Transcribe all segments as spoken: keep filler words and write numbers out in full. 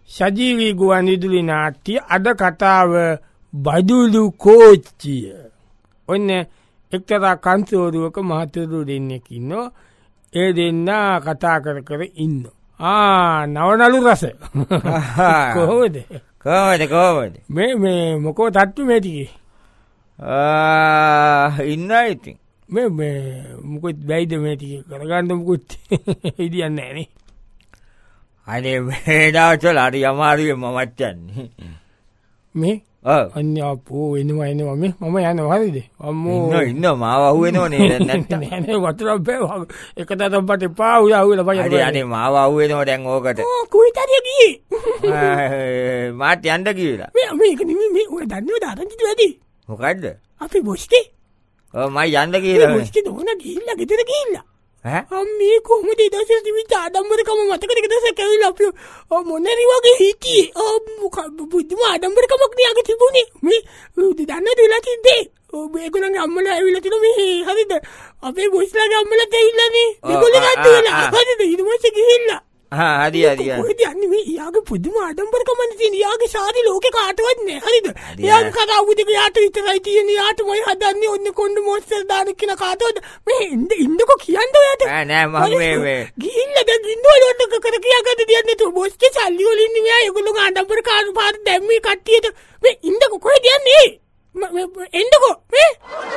සජීවී ගුවන්විදුලි නාට්‍ය අද කතාව බදුලු කෝච්චිය. ඔන්න එක්තරා කන්තෝරුවක මහතුරු දෙන්නෙක් ඉන්නවා. ඒ දෙන්න කතා කර කර ඉන්න. ආ නවනලු රස. කොහොමද? කොහොමද කොහොමද? මේ මේ මොකෝ තට්ටු මේ ටිකේ. ආ ඉන්නා ඉතින්. මේ මේ මොකද බැයිද මේ ටිකේ කරගන්න මොකුත් ඉදියන්නේ නැහැ නේ. අනේ මේ දවස්වල හරි අමාරුයි මමත් යන්නේ. මේ ඔව් අන්‍ය අපෝ එනවා එනවා මේ මම යනවා හරිද? අම්මෝ ඉන්න ඉන්න මාව අහුවෙනවනේ දැන් නැත්තම්. නෑ නෑ වතුර බෑ. එක තැනක් පටේ පා උයා උයලා බය. අනේ අනේ මාව අහුවෙනව දැන් ඕකට. ඕ කුයිතරිය ගියේ. මාත් යන්න කියලා. මේ මේක නෙමෙයි මේ ඔය දන්නවද අරන්ජිත් වැඩි? මොකද්ද? අපි බොස්කේ. ඔව් මම යන්න කියලා. බොස්කේ නෝන ගිහිල්ලා ගෙදර ගිහිල්ලා. ඈ අම්මේ කොහොමද දවසේ තිබිච්ච ආඩම්බරකම මතකද දවසේ කැවිලා අපි මොනරි වගේ හිටියේ. බුද්ධිම ආඩම්බරකමක් නියාගේ තිබුණේ. මේ දන්නවද වෙලා තිද්දේ? ඔබ ඒගොල්ලන්ගේ අම්මලා ඇවිල්ලා තිනු මේ හරිද? අපේ බොස්ලාගේ අම්මලාත් ඇවිල්ලානේ. ඒගොල්ලෝ ගත්ත වෙලා. හරිද? ඊට පස්සේ ගිහිල්ලා. හා හරි හරි. කොහෙද යන්නේ මේ යාගේ පුදුම ආඩම්බරකමක් තියෙන. යාගේ සාරි ලෝකේ කාටවත් නෑ. හරිද? යාගේ කතාව දෙක යාට විතරයි තියෙන්නේ. යාට මොයි හදන්නේ ඔන්න කොණ්ඩ මොස්තර දාන කියන කාටවත් මේ ඉන්න ඉන්නකො කියන්න ඔයාට. නෑ නෑ මම මේ මේ ගිහිල්ලා දැන් ඉන්නවල ඔන්න කර කියා ගන්න දෙන්නේ තු බොස්කේ සල්ලි වලින් ඉන්නේ මෙයා. ඒගොල්ලෝ ආඩම්බර කාර්ය පාර දැම්මේ කට්ටියට මේ ඉන්නකො කොහෙද යන්නේ? එන්නකො මේ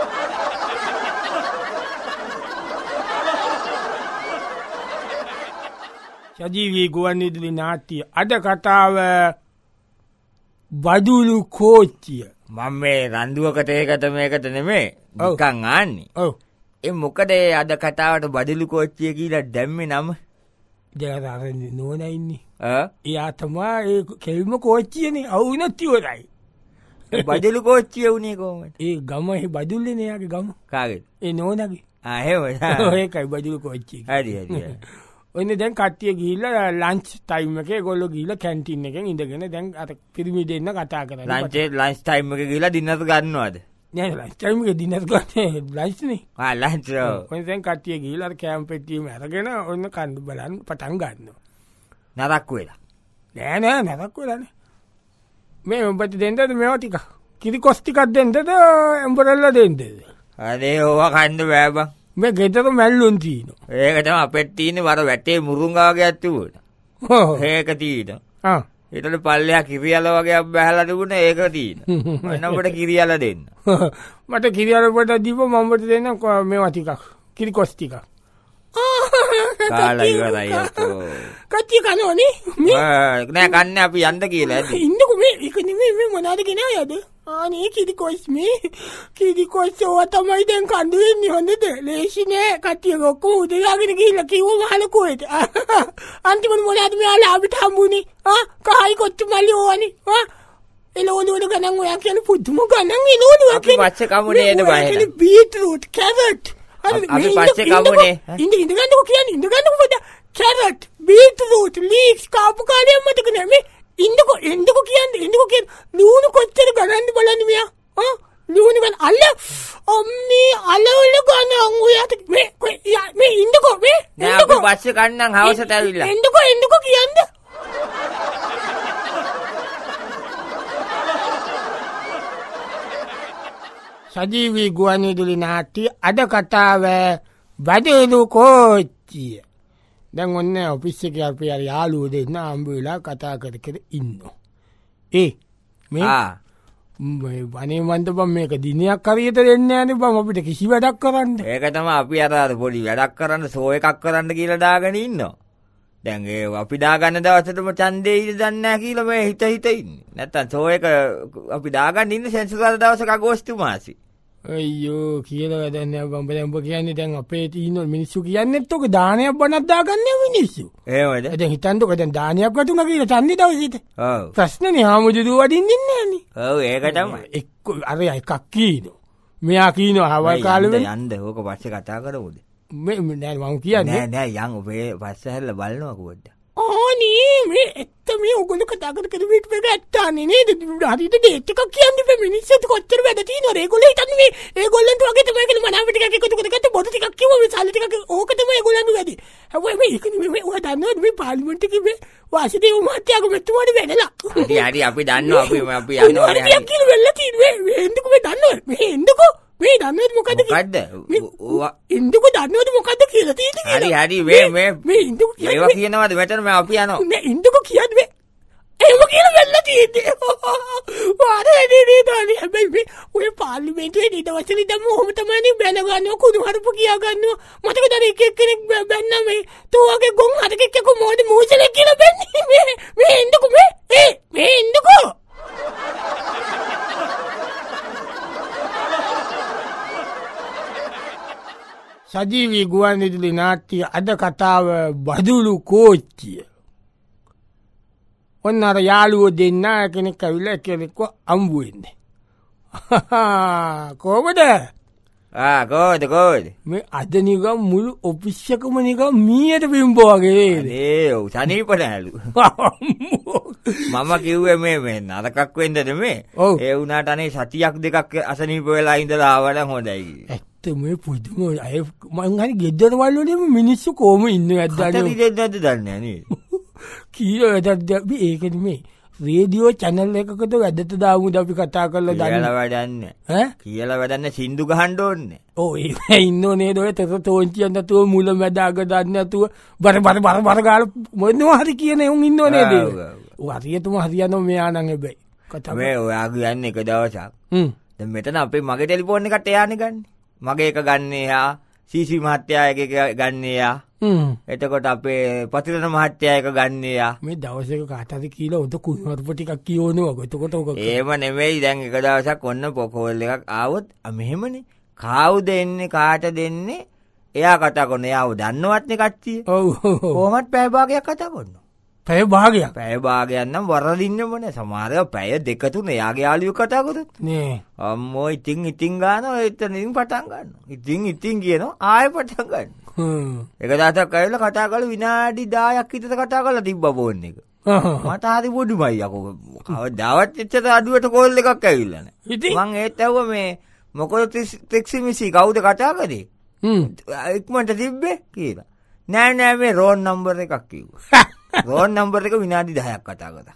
සජීවී ගුවන්විදුලි නාට්‍ය අද කතාව බදුලු කෝච්චිය. මම මේ රණ්ඩුවකට ඒකට මේකට නෙමෙයි නිකන් ආන්නේ. ඔව්. ඒ මොකද අද කතාවට බදුලු කෝච්චිය කියලා දැම්මේ නම? දැන් අර නෝනා ඉන්නේ. ආ එයා තමයි ඒ කෙල්ම කෝච්චියනේ අවුනත් ඉවරයි. බදුලු කෝච්චිය උනේ කොහමද? ඒ ගම ඒ බදුල්ලේනේ යාගේ ගම. කාගේද? ඒ නෝනාගේ. ආ එහෙම. ඒකයි බදුලු කෝච්චිය. හරි හරි. ඔන්න දැන් කට්ටිය ගිහිල්ලා ලන්ච් ටයිම් එකේ ඒගොල්ලෝ ගිහිල්ලා කැන්ටින් එකෙන් ඉඳගෙන දැන් අර පිරිමි දෙන්න කතා කරනවා. ලන්ච් ලන්ච් ටයිම් එකේ ගිහලා ඩින්නර් ගන්නවද? නෑ ලන්ච් ටයිම් එකේ ඩින්නර් ගන්න ලන්ච් නේ. ආ ලන්ච්. ඔන්න දැන් කට්ටිය ගිහිල්ලා අර කැම්ප් පෙට්ටියම අරගෙන ඔන්න කන්න බලන්න පටන් ගන්නවා. නරක් වෙලා. නෑ නෑ නරක් වෙලා නෑ. මේ උඹට දෙන්නද මේවා ටික? කිරි කොස් ටිකක් දෙන්නද එම්බරල්ලා දෙන්නද? අනේ ඕවා කන්න බෑ බං. මේ ගෙදර මැල්ලුන් තියෙනවා. ඒක තමයි අපෙත් තියෙන්නේ වර වැටේ මුරුංගා වගේක් තිබුණා. ඔව්. ඒක තියෙනවා. ආ. ඊටල පල්ලෙහා කිරියල වගේක් බහැලා තිබුණා ඒක තියෙනවා. එන්න අපිට කිරියල දෙන්න. මට කිරියල පොට දීපො මම ඔබට දෙන්න මේවා ටිකක්. කිරි කොස් ටිකක්. කාලා ඉවරයි අපෝ. කට්ටිය කනෝනේ. නෑ කන්නේ අපි යන්න කියලා ඇති. ඉන්නකො මේ ඒක නෙමෙයි මේ මොනවාද ගෙනාවද? ආනේ කිරි කොස් මේ කිරි කොස් ඔය තමයි දැන් කඳු වෙන්නේ හොඳද? ලේසි නෑ කට්ටිය ඔක්කොම උදේලාගෙන ගිහිල්ලා කිව්වම අහලකෝට. අන්තිමට මොනවාද මෙයාලා අපිට හම්බුනේ? ආ කහයි කොච්ච මල්ලි ඕවනේ. ආ එළවලු වල ගණන් ඔයා කියන්නේ පුදුම ගණන් එළවලු. අපි පස්සේ කමුනේ එන්න බෑ. බීට්‍රූට් කැරට් අපි පස්සේ කමුනේ. ඉඳ ඉඳ ගන්නකො කියන්නේ ඉඳ ගන්නකො පොඩ කැරට් බීට්‍රූට් ලීක්ස් කාපු කාලයක් මතක නෑ මේ ඉන්නකො එන්නකො කියන්නේ එන්නකො කියන්නේ ලුණු කොච්චර ගණන්ද බලන්න මෙයා. ආ ලුණු ගන්න අල්ල අම්මේ අලවල ගණන් ඔයාට මේ මේ ඉන්නකො මේ නෑ අපි පස්සේ කන්නම් හවසට ඇවිල්ලා. එන්නකො එන්නකො කියන්නේ සජීවී ගුවන්විදුලි නාට්‍ය අද කතාව බදුලු කෝච්චිය. දැන් ඔන්න ඔෆිස් එකේ අපි අර යාළුවෝ දෙන්න හම්බ වෙලා කතා කර කර ඉන්නවා. ඒ මේ ආ මේ වනේ මන්ද බම් මේක දිනයක් හරියට දෙන්නේ නැහනේ බම් අපිට කිසි වැඩක් කරන්න. ඒක තමයි අපි අර අර පොඩි වැඩක් කරන්න සෝ එකක් කරන්න කියලා දාගෙන ඉන්නවා. දැන් ඒ අපි දාගන්න දවසටම ඡන්දේ ඉඳ දන්නේ නැහැ කියලා මේ හිත හිත ඉන්නේ. නැත්තම් සෝ එක අපි දාගන්න ඉන්නේ සෙන්සුරාදා දවසක අගෝස්තු මාසේ. අයියෝ කියලා වැඩක් නෑ බම් බම් ඔබ කියන්නේ දැන් අපේ තියෙන මිනිස්සු කියන්නේත් ඔක දානයක් බණක් දාගන්නේ මිනිස්සු. එහෙමද? දැන් හිතන්නකෝ දැන් දානයක් වතුනා කියලා ඡන්දේ දවසේට. ඔව්. ප්‍රශ්නනේ ආමුදුරු වඩින්නේ නැහනේ. ඔව් ඒක තමයි. එක්ක අර එකක් කියනවා. මෙයා කියනවා හවල් කාලෙ වෙන යන්න ඕක පස්සේ කතා කරමුද? මේ නෑ මම කියන්නේ නෑ නෑ යන් ඔබේ පස්සේ හැරලා බලනවා කොහෙද? ඕනේ මේ ඇත්ත මේ ඔයගොල්ලෝ කතා කතා කර වීට එක ඇත්තානේ නේද? හරියට ඩේට් එකක් කියන්නේ මේ මිනිස්සුන්ට කොච්චර වැඩ තියෙනවද? ඒගොල්ලෝ හිතන්නේ මේ ඒගොල්ලන්ට වගේ තමයි කියලා මනාව ටිකක් එකතු කරගත්ත බොරු ටිකක් කිව්වා මේ සල්ලි ටිකක් ඕක තමයි ඒගොල්ලන්ට වැඩි. හැබැයි මේ ඒක නෙමෙයි මේ ඔයා දන්නවද මේ පාර්ලිමේන්තු කිව්වේ වාසුදේව මහත්තයාගේ මෙතුමාට වෙනලා. හරි හරි අපි දන්නවා අපි අපි යනවා. හරි ටිකක් කියලා වෙල්ලා තියෙන්නේ මේ එන්නකො මේ දන්නවද? මේ එන්නකො මේ දන්නවද මොකද්ද මොකද්ද? ඉන්දුක දන්නවද මොකද්ද කියලා තියෙන්නේ කියලා. හරි හරි මේ මේ මේ ඉන්දුක ඒවා කියනවාද මෙතන මේ අපි යනවා. මේ ඉන්දුක කියන්නේ ඒව කියලා වෙල්ලා තියෙන්නේ. වාරේ නේ දාන්නේ. හැබැයි මේ ඔය පාර්ලිමේන්තුවේ ඊට වසලි දැම්ම ඔහොම තමයි බැන ගන්නවා කුණු හරුප කියා ගන්නවා. මතකද අර එක එක්කෙනෙක් බැන්න මේ තෝ වගේ ගොන් හරකෙක් එක්ක මොඩ මූසලේ කියලා බැන්නේ. මේ මේ ඉන්දුක මේ ඒ මේ ඉන්දුක සජීවී ගුවන්විදුලි නාට්‍ය අද කතාව බදුලු කෝච්චිය. ඔන්න අර යාළුවෝ දෙන්න කෙනෙක් ඇවිල්ලා කෙනෙක්ව අම්බු වෙන්නේ. කොහොමද? ආ කොහොමද කොහොමද? මේ අද නිකන් මුළු ඔෆිස් එකම නිකන් මීයට බිම්බෝ වගේ. ඒ ඔව් සනීප නෑලු. මම කිව්වේ මේ මේ නරකක් වෙන්නද මේ? ඒ වුණාට අනේ සතියක් දෙකක් අසනීප වෙලා ඉඳලා ආවනම් හොඳයි. මේ පුදුම අය මං හරි ගෙදර වලදී මිනිස්සු කොහොම ඉන්නේ ඇද්දානේ. කටට දෙන්නද දන්නේ නෑ. කීයෝ එතද මේක නෙමේ රේඩියෝ channel එකකට වැඩට දාමුද අපි කතා කරලා දන්නේ. කියලා වැඩන්නේ. ඈ? කියලා වැඩන්නේ සින්දු ගහන්න ඕනේ. ඔව් ඒ ඉන්නෝ නේද ඔය තත තෝන්චියක් නැතුව මුල මැද අග දන්නේ නැතුව බර බර බර බර ගාලා මොනවා හරි කියන උන් ඉන්නෝ නේද? ඔව් හරියටම හරියනවා මෙයා නම් හැබැයි. කතා මේ ඔයා කියන්නේ එක දවසක්. හ්ම්. දැන් මෙතන අපේ මගේ ටෙලිෆෝන් එකට එයානේ ගන්නේ. මගේ එක ගන්නේ යා සීසි මහත්තයා එක ගන්නේ යා. හ්ම්. එතකොට අපේ පතිරණ මහත්තයා එක ගන්නේ යා. මේ දවසක කාට හරි කියලා උන්ට කුණුවරප ටිකක් කියවනවා. එතකොට ඔක එහෙම නෙමෙයි දැන් එක දවසක් ඔන්න පොකෝල් එකක් ආවොත් මෙහෙමනේ. කාවුද එන්නේ කාට දෙන්නේ? එයා කතා කරන එයාව දන්නවත්නේ කට්ටිය. ඔව්. කොහොමත් පැය භාගයක් කතා කරනවා. පැය භාගයක්. පැය භාගයක් නම් වරදින්නෙම නේ. සමහරව පැය දෙක තුන එයාගේ යාළුවෙක් කතා කරොත් නේ. අම්මෝ ඉතින් ඉතින් ගන්නවා එතනින් පටන් ගන්නවා. ඉතින් ඉතින් කියනවා ආයෙ පටන් ගන්නවා. හ්ම්. එක දවසක් ඇවිල්ලා කතා කරලා විනාඩි දහයක් විතර කතා කරලා තිබ්බා ෆෝන් එක. මට හරි පොඩුමයි යකෝ. කවදාවත් එච්චර අඩුවට කෝල් එකක් ඇවිල්ලා නැහැ. මං ඒත් ඇහුවා මේ මොකද ටෙක්සිමිසි කවුද කතා කරේ? හ්ම්. ඉක්මනට තිබ්බේ කියලා. නෑ නෑ මේ රෝන් නම්බර් එකක් කිව්වා. රෝන් නම්බර් එක විනාඩි දහයක් කතා කරා.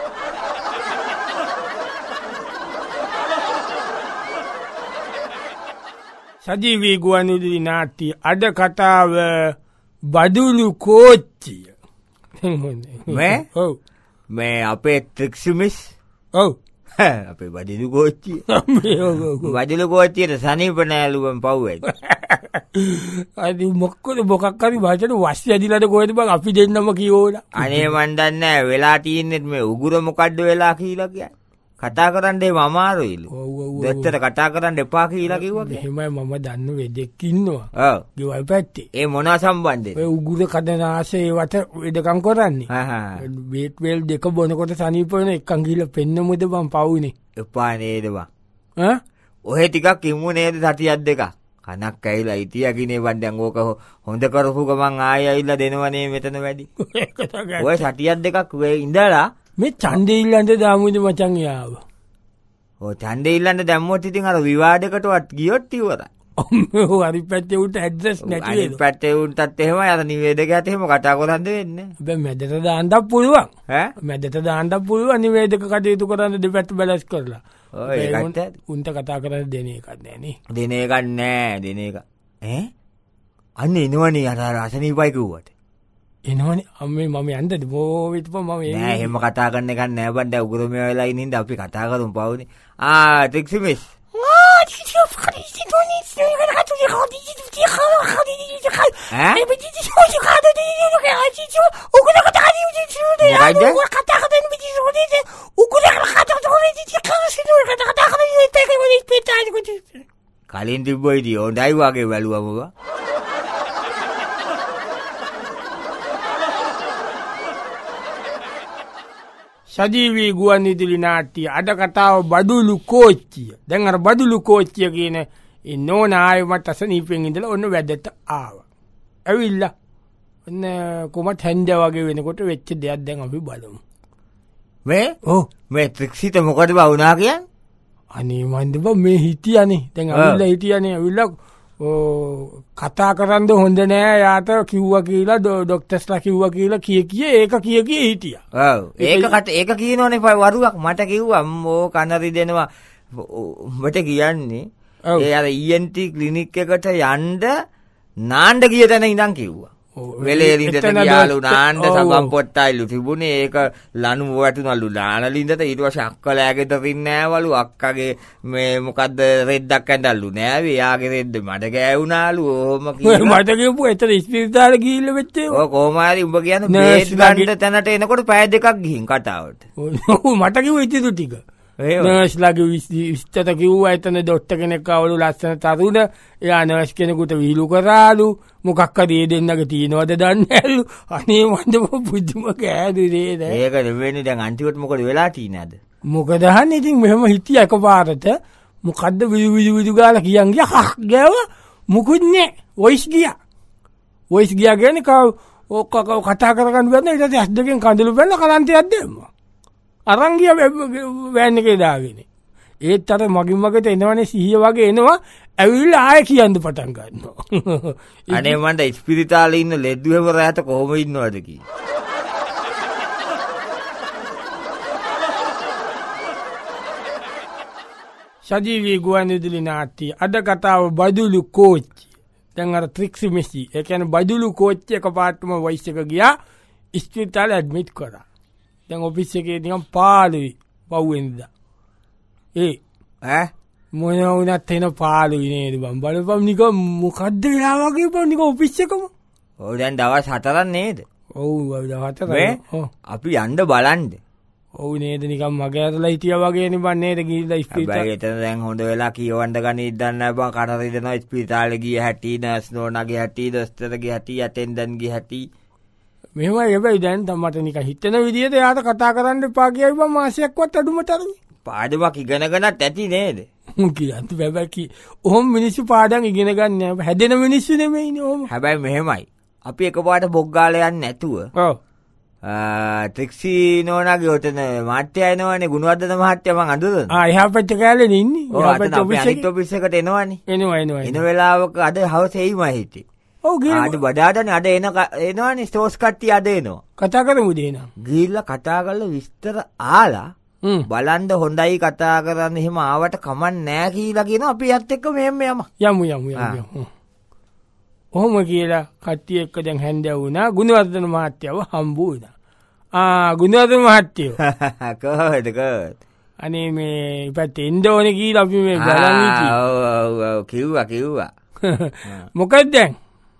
සජීවී ගුවන්විදුලි නාට්‍ය අද කතාව බදුලු කෝච්චිය. මේ ඔව් මේ අපේ ට්‍රික්සිමිස් ඔව් අපේ බදුලු කෝච්චිය. බදුලු කෝච්චියට සනීප නෑලුවම් පව්වයි. අද මොකද මොකක් හරි වාචන වස්ය ඇදිලාද කොහෙද බං අපි දෙන්නම කියෝලා. අනේ මන් දන්නේ නෑ වෙලා තියන්නේ මේ උගුර මොකද්ද වෙලා කියලා කියන්නේ. කතා කරන්න එහෙම අමාරුයිලු. ඔව් ඔව්. දෙත්තර කතා කරන්න එපා කියලා කිව්වා. එහෙමයි මම දන්න වෙදෙක් ඉන්නවා. ඔව්. ගෙවල් පැත්තේ. ඒ මොනවා සම්බන්ධද? ඔය උගුර කඩන ආසේ වට වෙදකම් කරන්නේ. හා හා. බේට් වේල් දෙක බොනකොට සනීප වෙන එකන් ගිහලා පෙන්නමුද බං පවුනේ. එපා නේද බං. ඈ? ඔහෙ ටිකක් ඉමු නේද සතියක් දෙකක්. කනක් ඇවිලා ඉතියකිනේ වන් දැන් ඕක හොඳ කරපු ගමන් ආයෙ ඇවිල්ලා දෙනවනේ මෙතන වැඩි. ඔය සතියක් දෙකක් වෙ ඉඳලා මේ ඡන්දේ ඉල්ලන්න දාමුද මචං යාව. ඔය ඡන්දේ ඉල්ලන්න දැම්මොත් ඉතින් අර විවාදයකටවත් ගියොත් ඉවරයි. ඔව් හරි පැත්තේ උන්ට ඇඩ්‍රස් නැති වෙනවා. අනිත් පැත්තේ උන්ටත් එහෙමයි අර නිවේදකයාට එහෙම කතා කරන්න වෙන්නේ. හැබැයි මැදට දාන්නත් පුළුවන්. ඈ මැදට දාන්නත් පුළුවන් නිවේදක කටයුතු කරන්න දෙපැත්ත බැලන්ස් කරලා. ඔය ඒකට උන්ට කතා කරන්න දෙන එකක් නෑ නේ. දෙන එකක් නෑ දෙන එක. ඈ අන්න එනවනේ අර අසනීපයි කිව්වට. එනවනේ අම්මේ මම යන්නද බෝ විතපො මම එන්නේ. නෑ එහෙම කතා කරන්න එකක් නෑ බණ්ඩ උගුරම වෙලා ඉන්න අපි කතා කරමු පවුනේ. ආ ට්‍රික්සිමිස්. ආ ට්‍රික්සිමිස් කරිස්ටි තෝනි ස්නේක කටු දී හොදි දී දී khalo khadi දී khalo. ඈ මේ දී දී හොදි khado දී දී දී ආචි උගුර කතා දී දී දී දී කතා කරන දී දී උගුර කතා කරන දී khalo සිනු කතා කතා කරන දී තේ කොයි පිටායි කොටි. කලින් තිබ්බොයිදී හොඳයි වගේ බැලුවම බා. සජීවී ගුවන්විදුලි නාට්‍ය අද කතාව බදුලු කෝච්චිය. දැන් අර බදුලු කෝච්චිය කියන ඒ නෝන ආයෙ මට අසනීපෙන් ඉඳලා ඔන්න වැඩට ආවා. ඇවිල්ලා ඔන්න කොමත් හැන්ද වගේ වෙනකොට වෙච්ච දෙයක් දැන් අපි බලමු. මේ ඔව් මේ ත්‍රික්ෂිත මොකද බා වුණා කියන්නේ? අනේ මන්ද බා මේ හිටියනේ. දැන් අවිල්ලා හිටියනේ. අවිල්ලා කතා කරන්න හොඳ නෑ යාට කිව්වා කියලා ඩොක්ටර්ස්ලා කිව්වා කියලා කිය කිය ඒක කිය කිය හිටියා. ඔව් ඒක කට ඒක කියනෝනේ වරුවක් මට කිව්වා අම්මෝ කනරි දෙනවා. උඹට කියන්නේ ඒ අර E N T ක්ලිනික් එකට යන්න නාන්න ගිය තැන ඉඳන් කිව්වා. වෙලේලින්දට ගියාලු නාන්න සබම් පොට්ටයිලු තිබුණේ ඒක ලනු වටුනලු ලානලින්දට ඊට පස්සේ අක්කලෑගෙට රින්නේ නෑවලු අක්කගේ මේ මොකද්ද රෙද්දක් ඇඳල්ලු නෑවේ යාගේ රෙද්ද මඩ ගෑවුනාලු ඕම කිව්වා මට කියපුවා එතන ඉස්පිරිතාලේ ගිහිල්ලා වෙච්ච ඒවා. ඔය කොහොම හරි උඹ කියන්නේ බේස් ගන්න තැනට එනකොට පැය දෙකක් ගිහින් කතාවට. ඔව් මට කිව්වා ඉතින් ටික. නර්ස්ලාගේ විස්තර කිව්වා එතන ඩොක්ටර් කෙනෙක් ආවලු ලස්සන තරුණ එයා නර්ස් කෙනෙකුට විහිළු කරාලු මොකක් හරි ඒ දෙන්නගේ තියනවද දන්නේ නැලු අනේ මන්ද පුදුම කෑදුනේ නෑ ඒක නෙවෙයි දැන් අන්තිමට මොකද වෙලා තියෙන්නේ අද මොකද අහන්නේ ඉතින් මෙහෙම හිටියා එකපාරට මොකද්ද විදු විදු විදු ගාලා කියන් ගියා හක් ගෑව මොකුත් නෑ වොයිස් ගියා වොයිස් ගියා කියන්නේ කව කතා කරගන්න බැන්න ඊට පස්සේ ඇස් දෙකෙන් කඳුළු බැලලා කලන්තයක් දැම්මා අරන් ගියා වෑන් එකේ දාගෙන. ඒත් අර මගින් මගට එනවනේ සිහිය වගේ එනවා. ඇවිල්ලා ආයෙ කියන්න පටන් ගන්නවා. අනේ මන්ද ඉස්පිරිතාලේ ඉන්න ලෙඩුවෙම රැට කොහොම ඉන්නවද කි. සජීවී ගුවන්විදුලි නාට්‍ය අද කතාව බදුලු කෝච්චි. දැන් අර ත්‍රික්ෂි මෙසි. ඒ කියන්නේ බදුලු කෝච්චි එකපාරටම වොයිස් එක ගියා ඉස්පිරිතාලේ ඇඩ්මිට් කරා. දැන් ඔෆිස් එකේ නිකන් පාළුයි පව්වෙන්දා. ඒ ඈ මොන වුණත් එන පාළුයි නේද බං බලපම් නිකන් මොකද්ද වෙලා වගේ බං නිකන් ඔෆිස් එකම. ඔව් දැන් දවස් හතරක් නේද? ඔව් දවස් හතරක්. අපි යන්න බලන්න. ඔව් නේද නිකන් මගේ අතලා හිටියා වගේ නේ බං නේද ගිහිල්ලා ඉස්පිරිතාලේ. හැබැයි එතන දැන් හොඳ වෙලා කියවන්න ගන්නේ දන්නේ නැහැ බං කටරි දෙනවා ඉස්පිරිතාලේ ගිය හැටි නර්ස් නෝනාගේ හැටි දොස්තරගේ හැටි ඇටෙන්ඩන්ට්ගේ හැටි මෙහෙමයි හැබැයි දැන් මට නිකන් හිතෙන විදිහට එයාට කතා කරන්න එපා කියයි මම මාසයක්වත් අඩුම තරමේ. පාඩමක් ඉගෙන ගන්නත් ඇති නේද? කියන්ත බැබෑ කි. ඔහොම මිනිස්සු පාඩම් ඉගෙන ගන්න හැදෙන මිනිස්සු නෙමෙයිනේ ඔහොම. හැබැයි මෙහෙමයි. අපි එකපාරට බොග්ගාලා යන්නේ නැතුව. ඔව්. ආ ටැක්සි නෝනාගේ ඔතන මාත්‍ය එනවනේ ගුණවර්ධන මහත්තයා මං අඳුරන. ආ එහා පැත්තේ කෑල්ලේ ඉන්නේ. එහා පැත්තේ ඔෆිස් ඔෆිස් එකට එනවනේ. එනවා එනවා. එන වෙලාවක අද හවස එයිමයි හිටියේ. ඔව් ගිහින් ආඩ බඩාටනේ අද එන එනවනේ ස්ටෝස් කට්ටිය අද එනවා. කතා කරමුද එනවා. ගිහිල්ලා කතා කරලා විස්තර ආලා බලන්න හොඳයි කතා කරන්න එහෙම ආවට කමක් නෑ කියලා කියනවා අපි යත් එක්ක මෙහෙම යමු. යමු යමු යමු. ඔහොම කියලා කට්ටිය එක්ක දැන් හැන්දෑ වුණා ගුණවර්ධන මහත්තයව හම්බ වුණා. ආ ගුණවර්ධන මහත්තයෝ. කොහොමද කොහොමද? අනේ මේ ඉපැත්තේ ඉන්න ඕනේ කියලා අපි මේ බලන් හිටියේ. ඔව් ඔව් ඔව් කිව්වා කිව්වා. මොකද දැන්?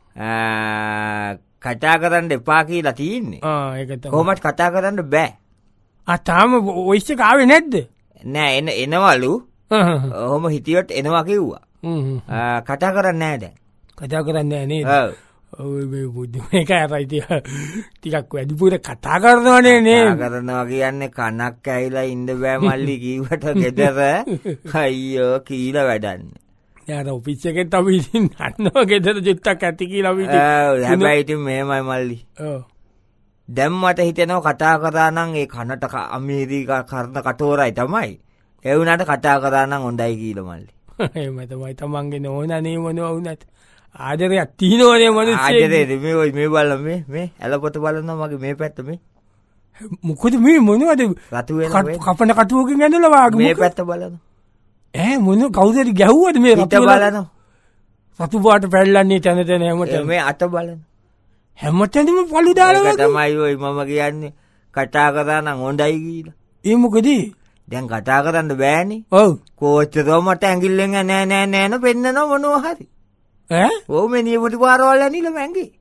කතා කරන්න එපා කියලා තියෙන්නේ. ආ ඒක තමයි. කොහොමද කතා කරන්න බෑ. ආ තාම වොයිස් එක ආවේ නැද්ද? නෑ එන එනවලු. ඔහොම හිටියොත් එනවා කිව්වා. ආ කතා කරන්නේ නෑ දැන්. කතා කරන්නේ නෑ නේද? ඔව්. ඔව් මේ බුදු මේක අරයි ටිකක් වැඩිපුර කතා කරනවනේ නේද? කතා කරනවා කියන්නේ කනක් ඇහිලා ඉන්න බෑ මල්ලි කිව්වට ගෙදර අයියෝ කීලා වැඩන්නේ. යාර ඔෆිස් එකෙන් අපි ඉතින් අන්නවා ගෙදර ජුත්තක් ඇති කියලා අපි ඉතින්. ඔව් හැබැයි ඉතින් මෙහෙමයි මල්ලි. ඔව්. දැන් මට හිතෙනවා කතා කරා නම් ඒ කනට අමීරිකා කරන කටෝරයි තමයි. ඒ වුණාට කතා කරා නම් හොඳයි කියලා මල්ලි. එහෙම තමයි තමන්ගේ නෝනානේ මොනවා වුණත් ආදරයක් තියෙනවනේ මිනිස්සෙක්. ආදරේ මේ මේ බලන්න මේ මේ ඇලපොත බලනවා මගේ මේ පැත්ත මේ. මොකද මේ මොනවද රතු වෙන මේ කපන කටුවකින් ඇඳලා වාගේ මේ පැත්ත බලන්න. ඈ මොන කවුරුද ගැහුවද මේ රතු බලන්න. රතු පාට පැල්ලන්නේ තැන තැන හැමතැනම. මේ අත බලන්න. හැමතැනම පළු දාලා වගේ. තමයි ඔය මම කියන්නේ කතා කරා නම් හොඳයි කියලා. ඒ මොකද? දැන් කතා කරන්න බෑනේ. ඔව්. කෝච්චරෝ මට ඇඟිල්ලෙන් නෑ නෑ නෑ නෑ පෙන්නන මොනවා හරි. ඈ? ඔව් මේ නියපොටි පාරවල් ඇනිලා මැංගේ.